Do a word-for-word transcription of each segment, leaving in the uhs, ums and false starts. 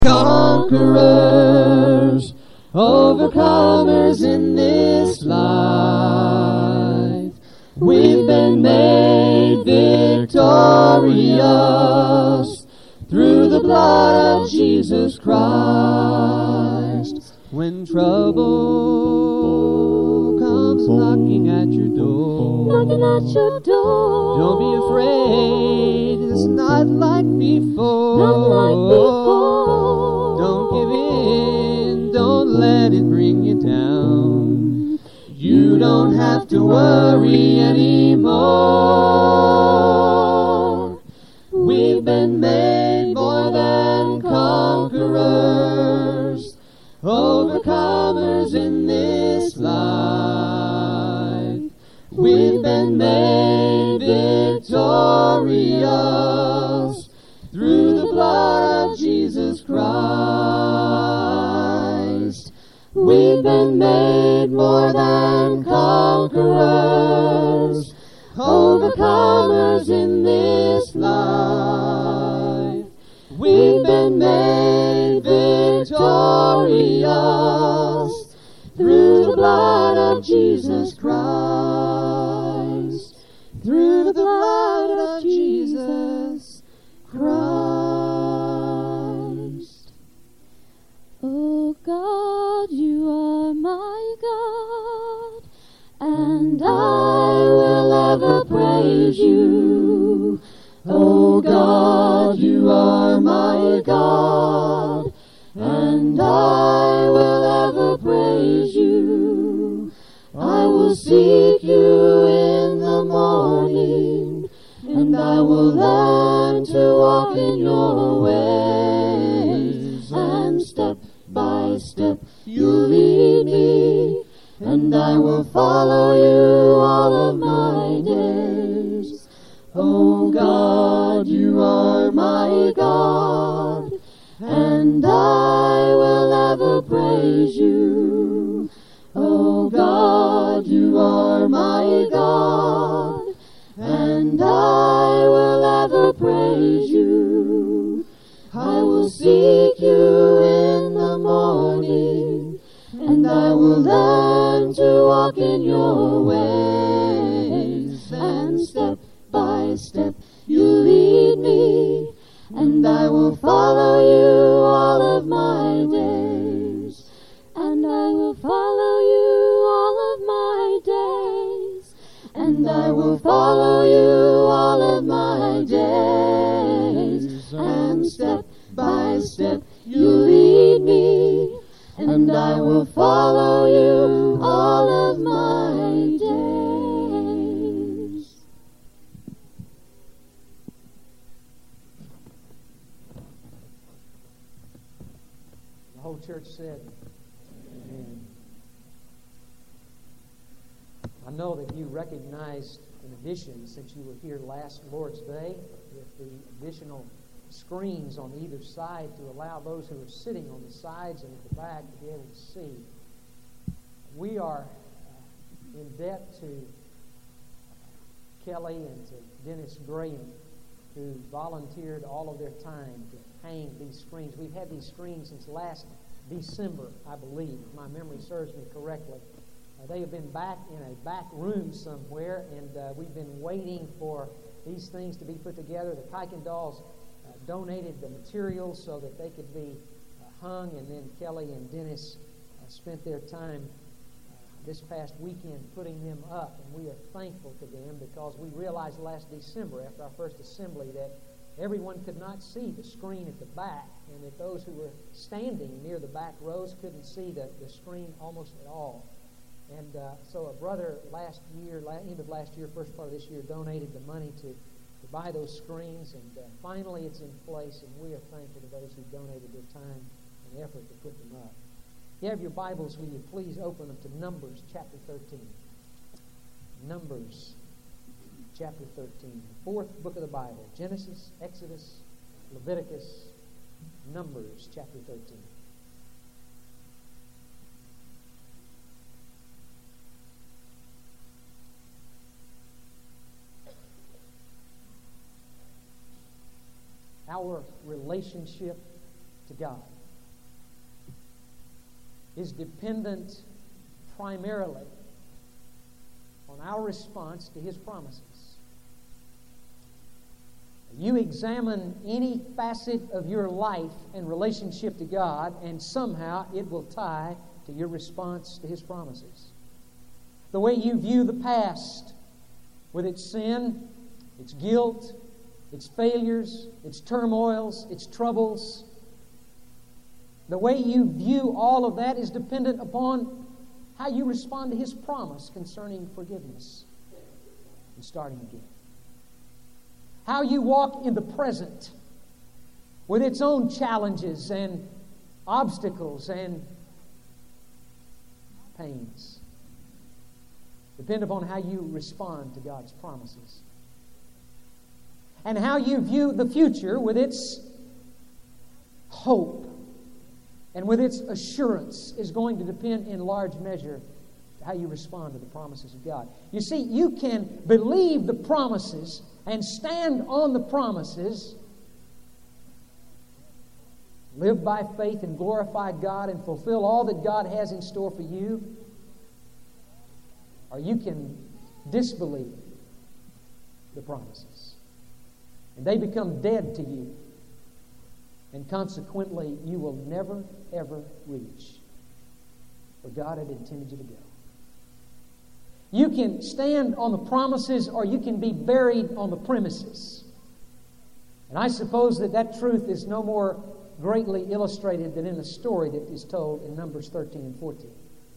Conquerors, overcomers in this life. We've been made victorious through the blood of Jesus Christ. When trouble comes knocking at your door, knocking at your door, don't be afraid, it's not like before. Not like before. Don't give in, don't let it bring you down. You don't have to worry anymore. We've been made more than conquerors, overcomers in this life. We've been made victorious through the blood of Jesus Christ. We've been made more than conquerors, overcomers in this life. We've been made victorious through the blood of Jesus Christ. Through the blood of Jesus Christ. Oh God, you are my God, and I will ever praise you. Oh God, you are my God, and I will ever praise you. I will seek you in the morning, and I will learn to walk in your ways. And step by step you lead me, and I will follow you all of my days. Oh God, you are my God, and I will ever praise you. Oh God, you are my God, and I will ever praise you. I will seek you in the morning, and I will learn to walk in your ways. And step by step you lead me, and I will follow you all of my days. And I will follow you all of my days. And I will follow you all of my days. And step by step you lead me, and I will follow you all of my days. The whole church said, amen. I know that you recognized, in addition, since you were here last Lord's Day, with the additional screens on either side to allow those who are sitting on the sides and at the back to be able to see. We are uh, in debt to Kelly and to Dennis Graham, who volunteered all of their time to hang these screens. We've had these screens since last December, I believe, if my memory serves me correctly. Uh, they have been back in a back room somewhere, and uh, we've been waiting for these things to be put together. The Kuykendalls uh, donated the materials so that they could be uh, hung, and then Kelly and Dennis uh, spent their time uh, this past weekend putting them up, and we are thankful to them because we realized last December after our first assembly that everyone could not see the screen at the back, and that those who were standing near the back rows couldn't see the, the screen almost at all. And uh, so a brother last year, end of last year, first part of this year, donated the money to, to buy those screens, and uh, finally it's in place, and we are thankful to those who donated their time and effort to put them up. If you have your Bibles, will you please open them to Numbers chapter thirteen. Numbers chapter thirteen, the fourth book of the Bible. Genesis, Exodus, Leviticus, Numbers chapter thirteen. Our relationship to God is dependent primarily on our response to His promises. You examine any facet of your life and relationship to God, and somehow it will tie to your response to His promises. The way you view the past with its sin, its guilt, its failures, its turmoils, its troubles, the way you view all of that is dependent upon how you respond to His promise concerning forgiveness and starting again. How you walk in the present with its own challenges and obstacles and pains depend upon how you respond to God's promises. And how you view the future with its hope and with its assurance is going to depend in large measure to how you respond to the promises of God. You see, you can believe the promises and stand on the promises, live by faith and glorify God and fulfill all that God has in store for you, or you can disbelieve the promises. And they become dead to you. And consequently, you will never, ever reach where God had intended you to go. You can stand on the promises, or you can be buried on the premises. And I suppose that that truth is no more greatly illustrated than in the story that is told in Numbers thirteen and fourteen.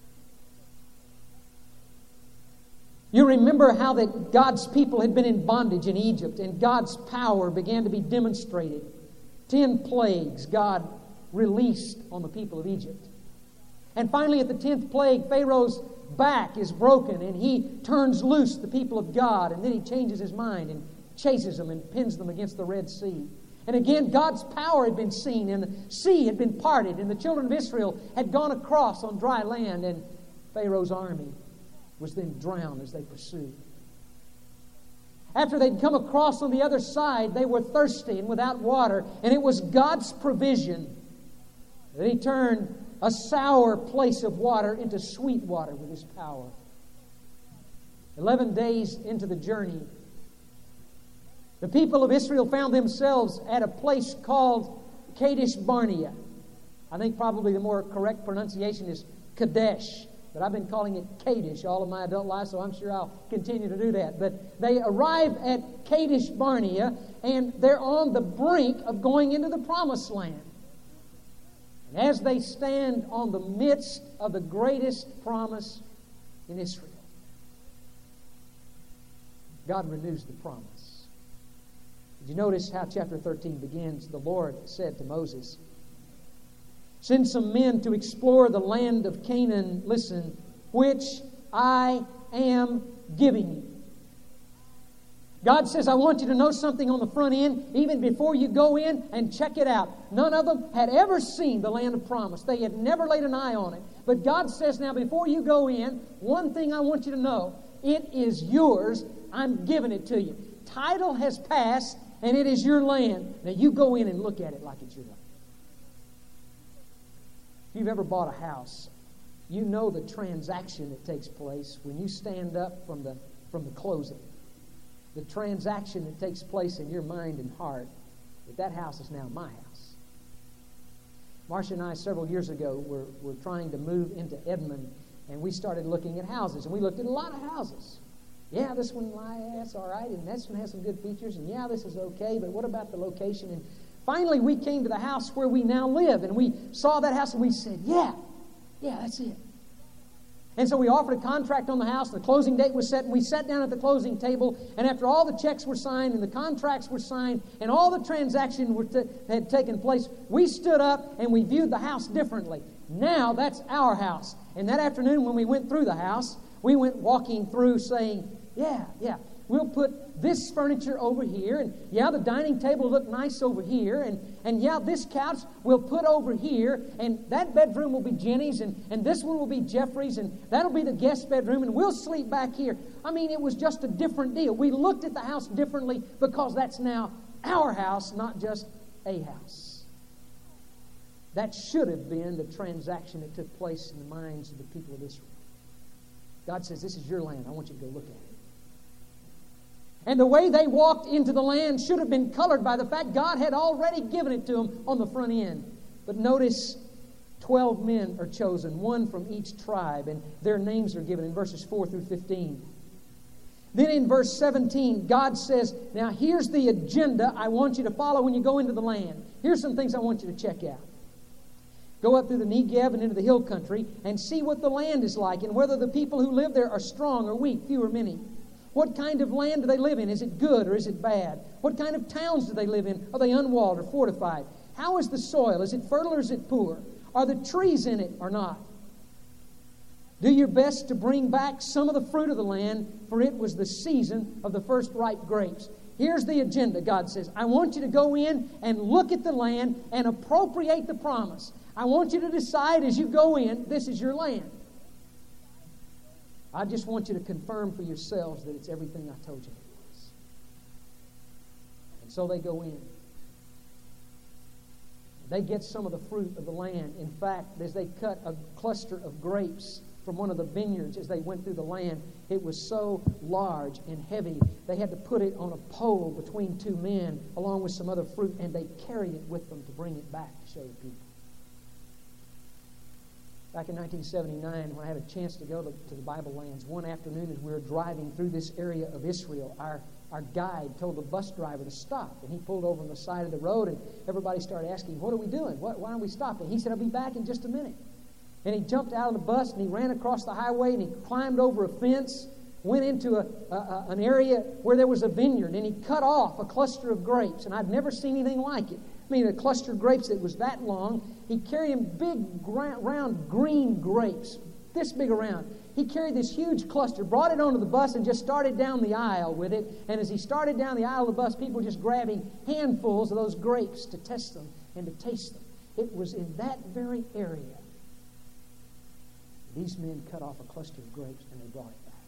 You remember how that God's people had been in bondage in Egypt, and God's power began to be demonstrated. Ten plagues God released on the people of Egypt. And finally, at the tenth plague, Pharaoh's back is broken, and he turns loose the people of God, and then he changes his mind and chases them and pins them against the Red Sea. And again, God's power had been seen, and the sea had been parted, and the children of Israel had gone across on dry land, and Pharaoh's army was then drowned as they pursued. After they'd come across on the other side, they were thirsty and without water, and it was God's provision that He turned a sour place of water into sweet water with His power. Eleven days into the journey, the people of Israel found themselves at a place called Kadesh Barnea. I think probably the more correct pronunciation is Kadesh, but I've been calling it Kadesh all of my adult life, so I'm sure I'll continue to do that. But they arrive at Kadesh Barnea, and they're on the brink of going into the Promised Land. And as they stand on the midst of the greatest promise in Israel, God renews the promise. Did you notice how chapter thirteen begins? The Lord said to Moses, "Send some men to explore the land of Canaan, listen, which I am giving you." God says, I want you to know something on the front end, even before you go in and check it out. None of them had ever seen the land of promise. They had never laid an eye on it. But God says, now before you go in, one thing I want you to know, it is yours. I'm giving it to you. Title has passed, and it is your land. Now you go in and look at it like it's your land. If you've ever bought a house, you know the transaction that takes place when you stand up from the from the closing. The transaction that takes place in your mind and heart, that that house is now my house. Marcia and I, several years ago, were, were trying to move into Edmond, and we started looking at houses, and we looked at a lot of houses. Yeah, this one, that's all right, and this one has some good features, and yeah, this is okay, but what about the location? And finally, we came to the house where we now live, and we saw that house, and we said, yeah, yeah, that's it. And so we offered a contract on the house, and the closing date was set, and we sat down at the closing table, and after all the checks were signed, and the contracts were signed, and all the transactions were t- had taken place, we stood up, and we viewed the house differently. Now, that's our house. And that afternoon, when we went through the house, we went walking through saying, yeah, yeah, we'll put this furniture over here, and yeah, the dining table will look nice over here, and, and yeah, this couch we'll put over here, and that bedroom will be Jenny's, and, and this one will be Jeffrey's, and that'll be the guest bedroom, and we'll sleep back here. I mean, it was just a different deal. We looked at the house differently because that's now our house, not just a house. That should have been the transaction that took place in the minds of the people of Israel. God says, this is your land. I want you to go look at it. And the way they walked into the land should have been colored by the fact God had already given it to them on the front end. But notice, twelve men are chosen, one from each tribe, and their names are given in verses four through fifteen. Then in verse seventeen, God says, now here's the agenda I want you to follow when you go into the land. Here's some things I want you to check out. Go up through the Negev and into the hill country and see what the land is like and whether the people who live there are strong or weak, few or many. What kind of land do they live in? Is it good or is it bad? What kind of towns do they live in? Are they unwalled or fortified? How is the soil? Is it fertile or is it poor? Are the trees in it or not? Do your best to bring back some of the fruit of the land, for it was the season of the first ripe grapes. Here's the agenda, God says. I want you to go in and look at the land and appropriate the promise. I want you to decide as you go in, this is your land. I just want you to confirm for yourselves that it's everything I told you it was. And so they go in. They get some of the fruit of the land. In fact, as they cut a cluster of grapes from one of the vineyards as they went through the land, it was so large and heavy, they had to put it on a pole between two men along with some other fruit, and they carried it with them to bring it back to show the people. Back in nineteen seventy-nine, when I had a chance to go to, to the Bible lands, one afternoon as we were driving through this area of Israel, our, our guide told the bus driver to stop. And he pulled over on the side of the road, and everybody started asking, what are we doing? What, why aren't we stopping? He said, I'll be back in just a minute. And he jumped out of the bus, and he ran across the highway, and he climbed over a fence, went into a, a, a, an area where there was a vineyard, and he cut off a cluster of grapes. And I'd never seen anything like it. I mean, a cluster of grapes that was that long. He carried them big, round, green grapes, this big around. He carried this huge cluster, brought it onto the bus, and just started down the aisle with it. And as he started down the aisle of the bus, people were just grabbing handfuls of those grapes to test them and to taste them. It was in that very area these men cut off a cluster of grapes and they brought it back.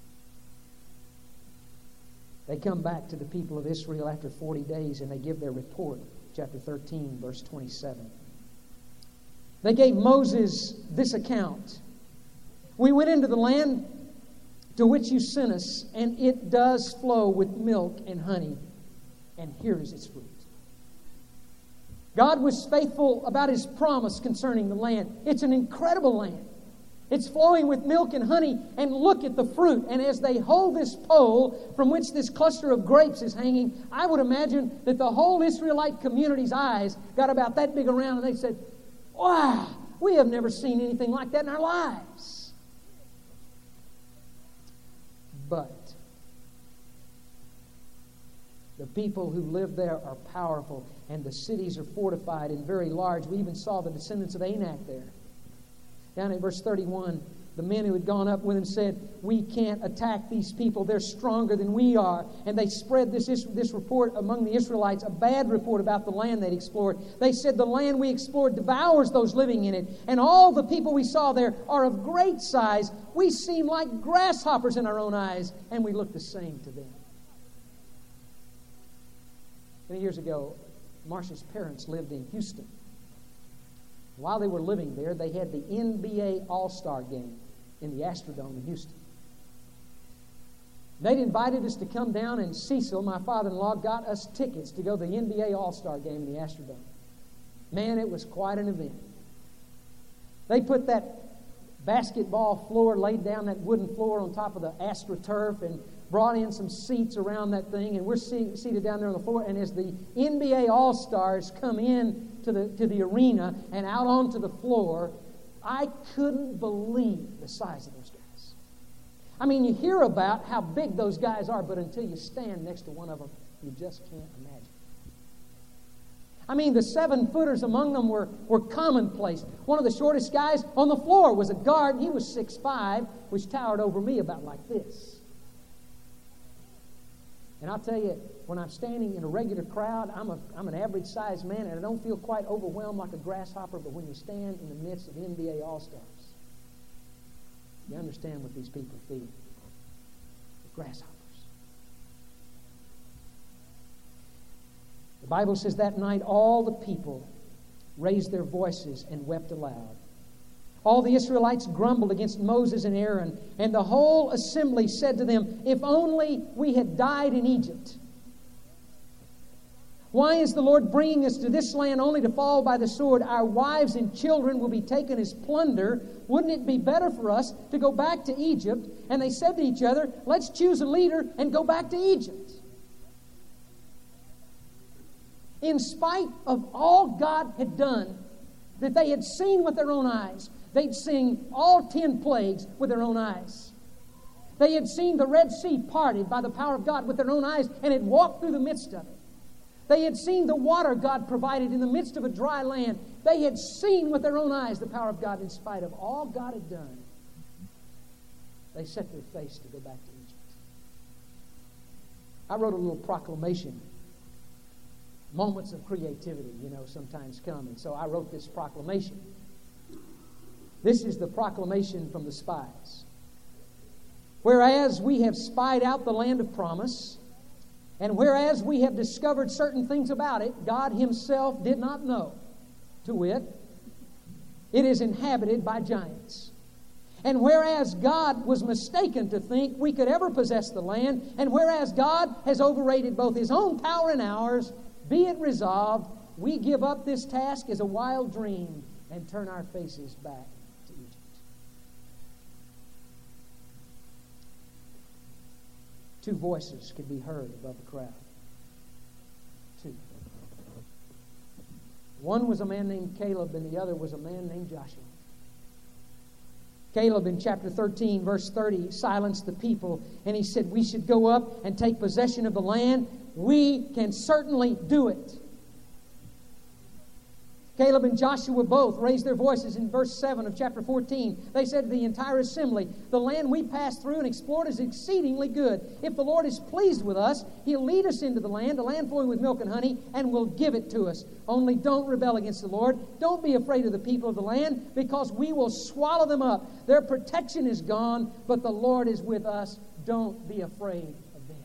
They come back to the people of Israel after forty days and they give their report. Chapter thirteen, verse twenty-seven. They gave Moses this account. We went into the land to which you sent us, and it does flow with milk and honey, and here is its fruit. God was faithful about His promise concerning the land. It's an incredible land. It's flowing with milk and honey, and look at the fruit. And as they hold this pole from which this cluster of grapes is hanging, I would imagine that the whole Israelite community's eyes got about that big around, and they said, wow, we have never seen anything like that in our lives. But the people who live there are powerful, and the cities are fortified and very large. We even saw the descendants of Anak there. Down at verse thirty-one, the men who had gone up with him said, we can't attack these people. They're stronger than we are. And they spread this, this report among the Israelites, a bad report about the land they'd explored. They said, the land we explored devours those living in it. And all the people we saw there are of great size. We seem like grasshoppers in our own eyes, and we look the same to them. Many years ago, Marcia's parents lived in Houston. While they were living there, they had the N B A All-Star game in the Astrodome in Houston. They'd invited us to come down, and Cecil, my father-in-law, got us tickets to go to the N B A All-Star game in the Astrodome. Man, it was quite an event. They put that basketball floor, laid down that wooden floor on top of the AstroTurf, and brought in some seats around that thing, and we're see- seated down there on the floor. And as the N B A All-Stars come in to the to the arena and out onto the floor, I couldn't believe the size of those guys. I mean, you hear about how big those guys are, but until you stand next to one of them, you just can't imagine. I mean, the seven-footers among them were, were commonplace. One of the shortest guys on the floor was a guard. He was six five, which towered over me about like this. And I'll tell you, when I'm standing in a regular crowd, I'm a I'm an average-sized man, and I don't feel quite overwhelmed like a grasshopper, but when you stand in the midst of N B A All-Stars, you understand what these people feel. The grasshoppers. The Bible says that night all the people raised their voices and wept aloud. All the Israelites grumbled against Moses and Aaron, and the whole assembly said to them, "If only we had died in Egypt. Why is the Lord bringing us to this land only to fall by the sword? Our wives and children will be taken as plunder. Wouldn't it be better for us to go back to Egypt?" And they said to each other, "Let's choose a leader and go back to Egypt." In spite of all God had done, that they had seen with their own eyes, they'd seen all ten plagues with their own eyes. They had seen the Red Sea parted by the power of God with their own eyes and had walked through the midst of it. They had seen the water God provided in the midst of a dry land. They had seen with their own eyes the power of God in spite of all God had done. They set their face to go back to Egypt. I wrote a little proclamation. Moments of creativity, you know, sometimes come. And so I wrote this proclamation. This is the proclamation from the spies. "Whereas we have spied out the land of promise, and whereas we have discovered certain things about it God Himself did not know, to wit, it is inhabited by giants. And whereas God was mistaken to think we could ever possess the land, and whereas God has overrated both His own power and ours, be it resolved, we give up this task as a wild dream and turn our faces back to Egypt." Two voices could be heard above the crowd. Two. One was a man named Caleb, and the other was a man named Joshua. Caleb in chapter thirteen, verse thirty, silenced the people, and he said, "We should go up and take possession of the land. We can certainly do it." Caleb and Joshua both raised their voices in verse seven of chapter fourteen. They said to the entire assembly, "The land we passed through and explored is exceedingly good. If the Lord is pleased with us, He'll lead us into the land, a land flowing with milk and honey, and will give it to us. Only don't rebel against the Lord. Don't be afraid of the people of the land, because we will swallow them up. Their protection is gone, but the Lord is with us. Don't be afraid of them."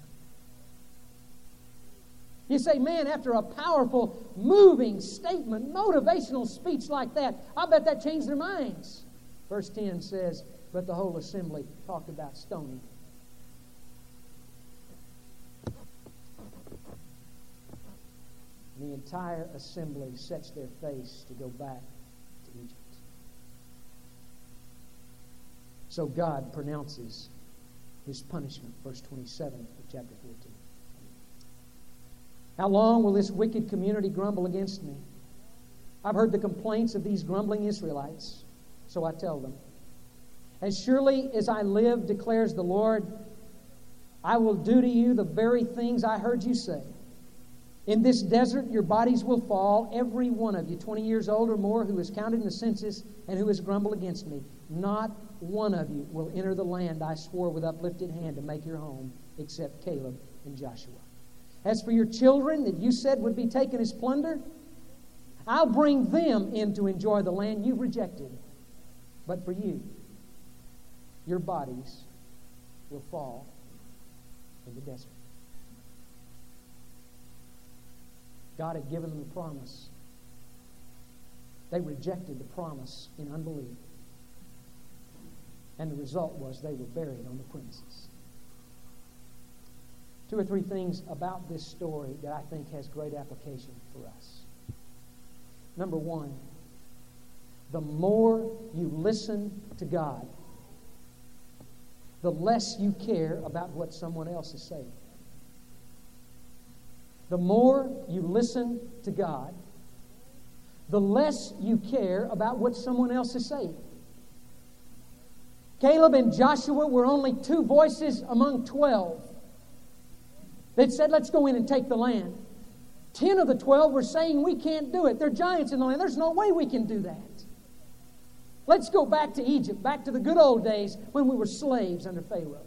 You say, "Man, after a powerful, moving statement, motivational speech like that, I bet that changed their minds." Verse ten says, "But the whole assembly talked about stoning." The entire assembly sets their face to go back to Egypt. So God pronounces His punishment. Verse twenty-seven of chapter fourteen. "How long will this wicked community grumble against me? I've heard the complaints of these grumbling Israelites, so I tell them. As surely as I live, declares the Lord, I will do to you the very things I heard you say. In this desert your bodies will fall, every one of you, twenty years old or more, who is counted in the census and who has grumbled against me. Not one of you will enter the land I swore with uplifted hand to make your home, except Caleb and Joshua. As for your children that you said would be taken as plunder, I'll bring them in to enjoy the land you've rejected. But for you, your bodies will fall in the desert." God had given them the promise. They rejected the promise in unbelief. And the result was they were buried on the premises. Two or three things about this story that I think has great application for us. Number one, the more you listen to God, the less you care about what someone else is saying. The more you listen to God, the less you care about what someone else is saying. Caleb and Joshua were only two voices among twelve that said, "Let's go in and take the land." Ten of the twelve were saying, "We can't do it. There are giants in the land. There's no way we can do that. Let's go back to Egypt, back to the good old days when we were slaves under Pharaoh."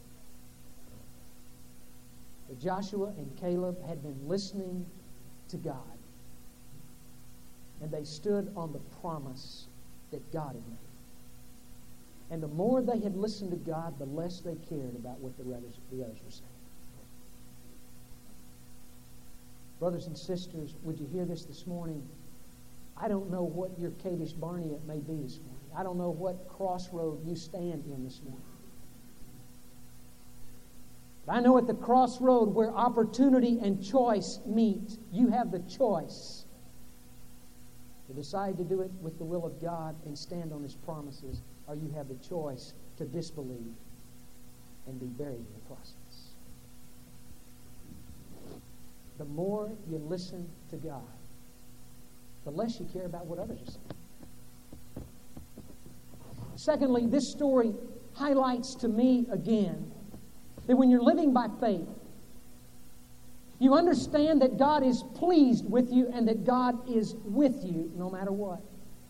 But Joshua and Caleb had been listening to God. And they stood on the promise that God had made. And the more they had listened to God, the less they cared about what the others, the others were saying. Brothers and sisters, would you hear this this morning? I don't know what your Kadesh Barnea may be this morning. I don't know what crossroad you stand in this morning. But I know at the crossroad where opportunity and choice meet, you have the choice to decide to do it with the will of God and stand on His promises, or you have the choice to disbelieve and be buried in the process. The more you listen to God, the less you care about what others are saying. Secondly, this story highlights to me again that when you're living by faith, you understand that God is pleased with you and that God is with you no matter what.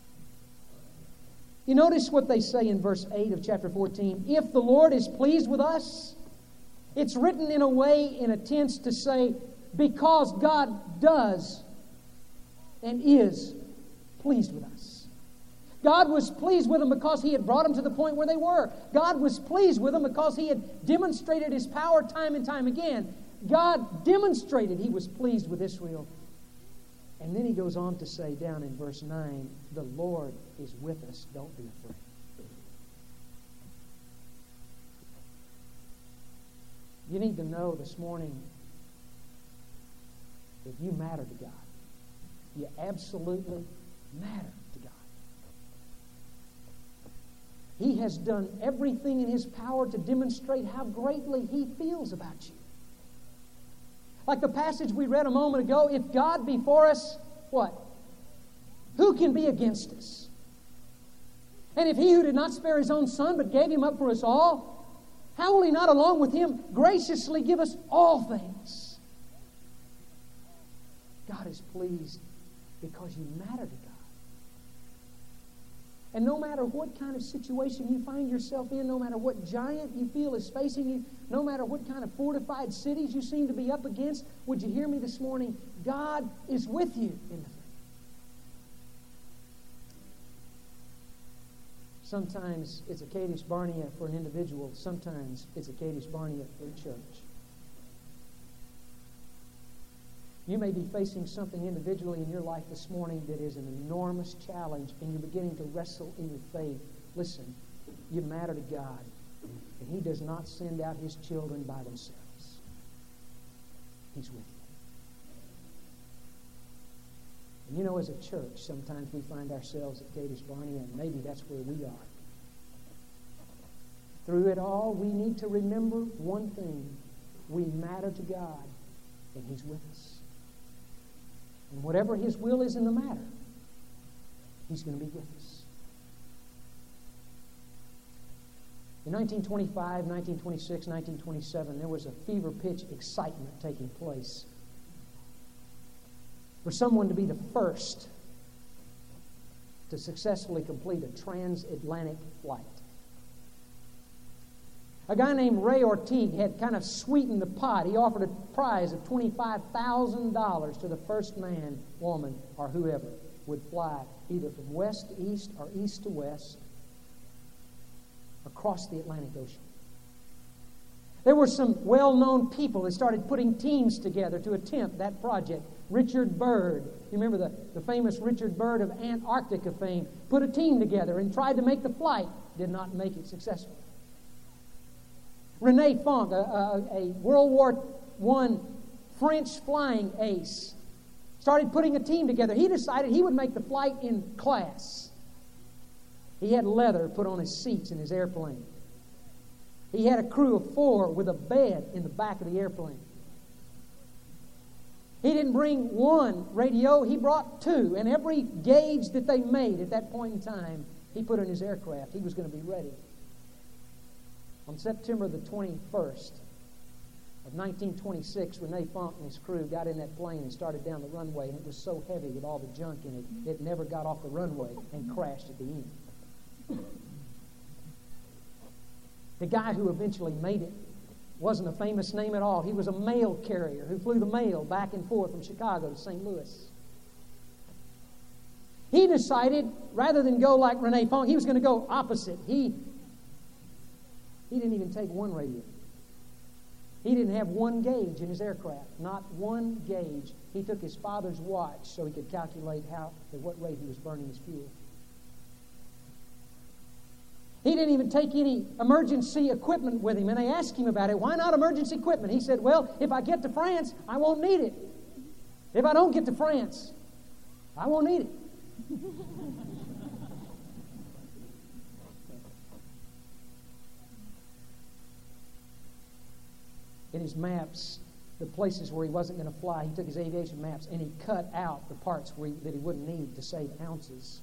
You notice what they say in verse eight of chapter fourteen. If the Lord is pleased with us, it's written in a way, in a tense to say, because God does and is pleased with us. God was pleased with them because He had brought them to the point where they were. God was pleased with them because He had demonstrated His power time and time again. God demonstrated He was pleased with Israel. And then He goes on to say down in verse nine, the Lord is with us, don't be afraid. You need to know this morning that you matter to God. You absolutely matter to God. He has done everything in His power to demonstrate how greatly He feels about you. Like the passage we read a moment ago, if God be for us, what? Who can be against us? And if He who did not spare His own Son, but gave Him up for us all, how will He not along with Him graciously give us all things? God is pleased because you matter to God. And no matter what kind of situation you find yourself in, no matter what giant you feel is facing you, no matter what kind of fortified cities you seem to be up against, would you hear me this morning? God is with you in the thing. Sometimes it's a Kadesh Barnea for an individual. Sometimes it's a Kadesh Barnea for a church. You may be facing something individually in your life this morning that is an enormous challenge, and you're beginning to wrestle in your faith. Listen, you matter to God, and He does not send out His children by themselves. He's with you. And you know, as a church, sometimes we find ourselves at Kadesh Barnea, and maybe that's where we are. Through it all, we need to remember one thing. We matter to God, and He's with us. And whatever His will is in the matter, He's going to be with us. In nineteen twenty-five, nineteen twenty-six, nineteen twenty-seven, there was a fever-pitch excitement taking place for someone to be the first to successfully complete a transatlantic flight. A guy named Ray Orteig had kind of sweetened the pot. He offered a prize of twenty-five thousand dollars to the first man, woman, or whoever would fly either from west to east or east to west across the Atlantic Ocean. There were some well-known people that started putting teams together to attempt that project. Richard Byrd, you remember the, the famous Richard Byrd of Antarctica fame, put a team together and tried to make the flight, did not make it successful. René Fonck, a, a, a World War One French flying ace, started putting a team together. He decided he would make the flight in class. He had leather put on his seats in his airplane. He had a crew of four with a bed in the back of the airplane. He didn't bring one radio, he brought two. And every gauge that they made at that point in time, he put in his aircraft. He was going to be ready. On September the twenty-first of nineteen twenty-six, René Fonck and his crew got in that plane and started down the runway, and it was so heavy with all the junk in it, it never got off the runway and crashed at the end. The guy who eventually made it wasn't a famous name at all. He was a mail carrier who flew the mail back and forth from Chicago to Saint Louis. He decided, rather than go like René Fonck, he was going to go opposite. He He didn't even take one radio. He didn't have one gauge in his aircraft, not one gauge. He took his father's watch so he could calculate how, at what rate he was burning his fuel. He didn't even take any emergency equipment with him, and they asked him about it. Why not emergency equipment? He said, well, if I get to France, I won't need it. If I don't get to France, I won't need it. In his maps, the places where he wasn't going to fly, he took his aviation maps and he cut out the parts where he, that he wouldn't need to save ounces.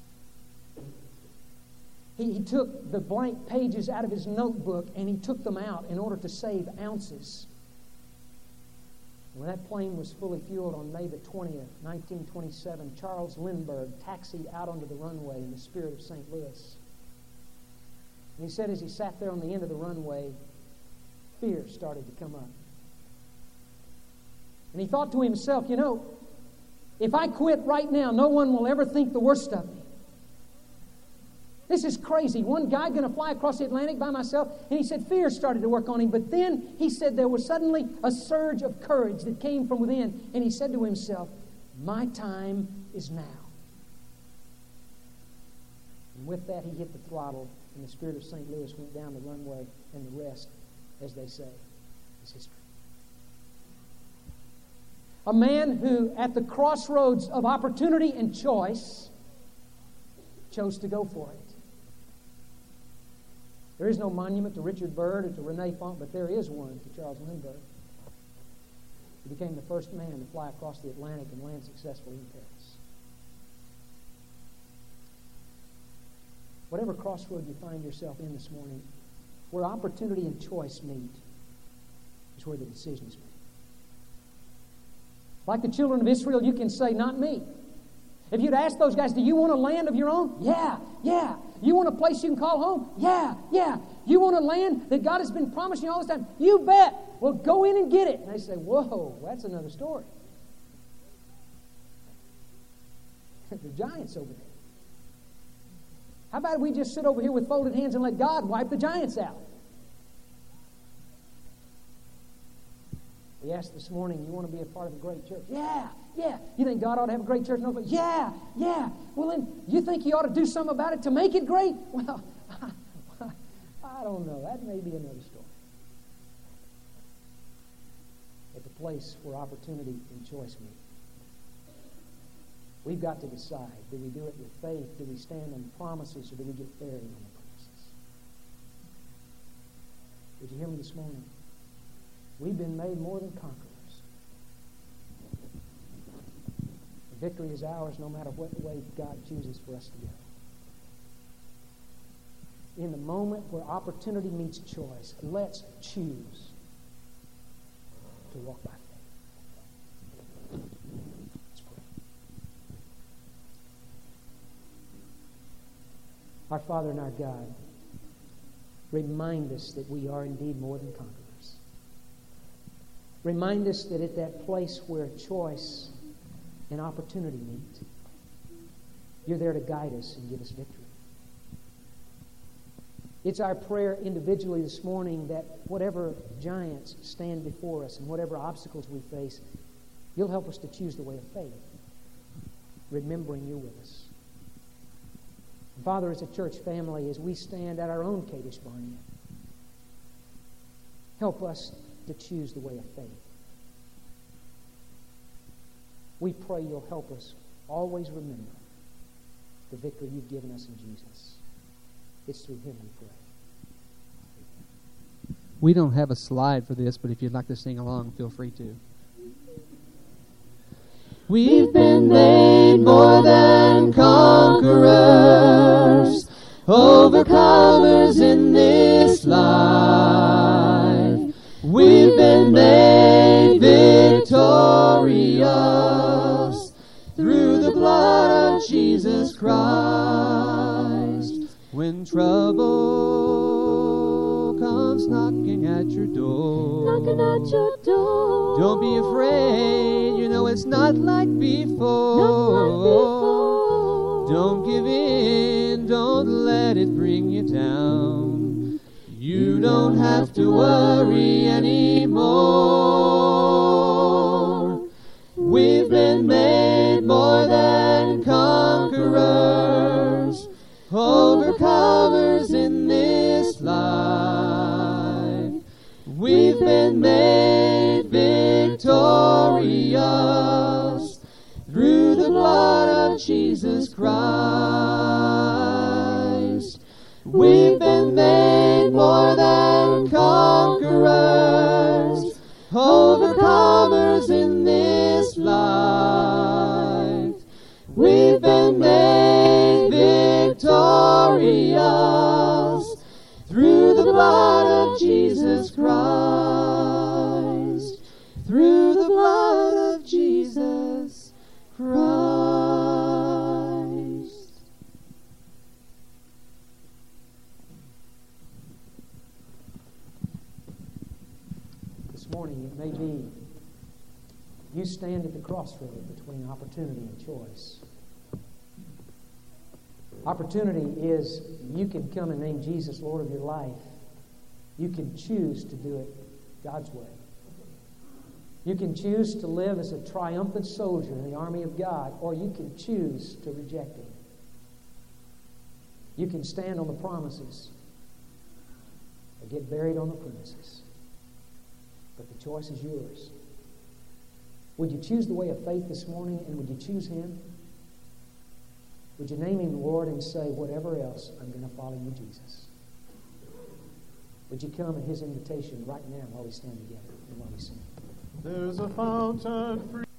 He, he took the blank pages out of his notebook and he took them out in order to save ounces. When that plane was fully fueled on May the twentieth, nineteen twenty-seven, Charles Lindbergh taxied out onto the runway in the spirit of Saint Louis. And he said as he sat there on the end of the runway, fear started to come up. And he thought to himself, you know, if I quit right now, no one will ever think the worst of me. This is crazy. One guy going to fly across the Atlantic by myself. And he said fear started to work on him. But then he said there was suddenly a surge of courage that came from within. And he said to himself, my time is now. And with that, he hit the throttle. And the spirit of Saint Louis went down the runway. And the rest, as they say, is history. A man who, at the crossroads of opportunity and choice, chose to go for it. There is no monument to Richard Byrd or to Renee Fonte, but there is one to Charles Lindbergh. He became the first man to fly across the Atlantic and land successfully in Paris. Whatever crossroad you find yourself in this morning, where opportunity and choice meet is where the decision is made. Like the children of Israel, you can say, not me. If you'd ask those guys, do you want a land of your own? Yeah, yeah. You want a place you can call home? Yeah, yeah. You want a land that God has been promising you all this time? You bet. Well, go in and get it. And they say, whoa, that's another story. The giants over there. How about we just sit over here with folded hands and let God wipe the giants out? We asked this morning, you want to be a part of a great church? Yeah, yeah. You think God ought to have a great church? No, but yeah, yeah. Well, then you think He ought to do something about it to make it great? Well, I don't know. That may be another story. At the place where opportunity and choice meet, we've got to decide. Do we do it with faith? Do we stand on promises? Or do we get buried on the promises? Did you hear me this morning? We've been made more than conquerors. The victory is ours no matter what way God chooses for us to go. In the moment where opportunity meets choice, let's choose to walk by faith. Let's pray. Our Father and our God, remind us that we are indeed more than conquerors. Remind us that at that place where choice and opportunity meet, you're there to guide us and give us victory. It's our prayer individually this morning that whatever giants stand before us and whatever obstacles we face, you'll help us to choose the way of faith, remembering you're with us. And Father, as a church family, as we stand at our own Kadesh Barnea, help us to choose the way of faith. We pray you'll help us always remember the victory you've given us in Jesus. It's through Him we pray. We don't have a slide for this, but if you'd like to sing along, feel free to. We've been made more than conquerors, overcomers in this life. We've been made victorious through the blood of Jesus Christ. When trouble comes knocking at your door, Knocking at your door. don't be afraid, you know it's not like before. Not like before. Don't give in, don't let it bring you down. You don't have to worry anymore. more. We've been made more than conquerors, overcomers in this life. We've been made victorious through the blood of Jesus Christ. We've been made more than conquerors, overcomers in this life. We've been made victorious through the blood of Jesus Christ. Through the blood of Jesus Christ. This morning it may be you stand at the crossroad between opportunity and choice. Opportunity is you can come and name Jesus Lord of your life. You can choose to do it God's way. You can choose to live as a triumphant soldier in the army of God, or you can choose to reject Him. You can stand on the promises or get buried on the premises. But the choice is yours. Would you choose the way of faith this morning, and would you choose Him? Would you name Him Lord and say, whatever else, I'm going to follow you, Jesus? Would you come at His invitation right now while we stand together and while we sing? There's a fountain free.